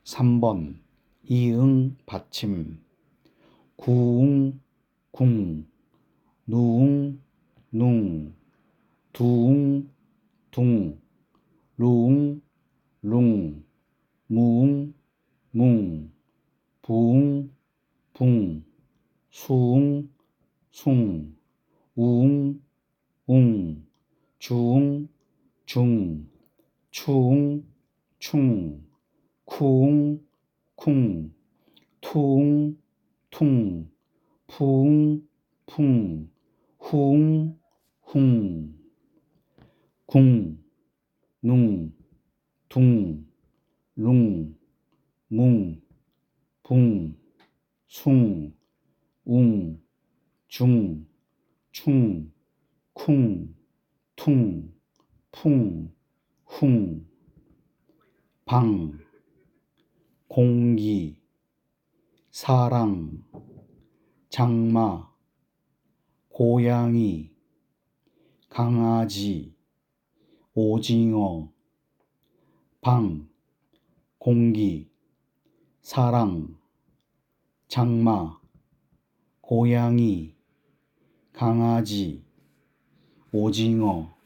3번 이응 받침 구웅 궁 누웅 눅 두웅 둥 루웅 룽 무웅 뭉 부웅 붕 수웅 숭 우웅 웅 주웅 중 추웅 충 쿠웅 쿵 투웅 퉁 푸웅 풍 후웅 훙 궁 눅 둥 룽 뭉 붕 숭 웅 중 충 쿵 퉁 풍 훙 방 공기 사랑 장마 고양이 강아지 오징어 방 공기 사랑 장마 고양이 강아지 오징어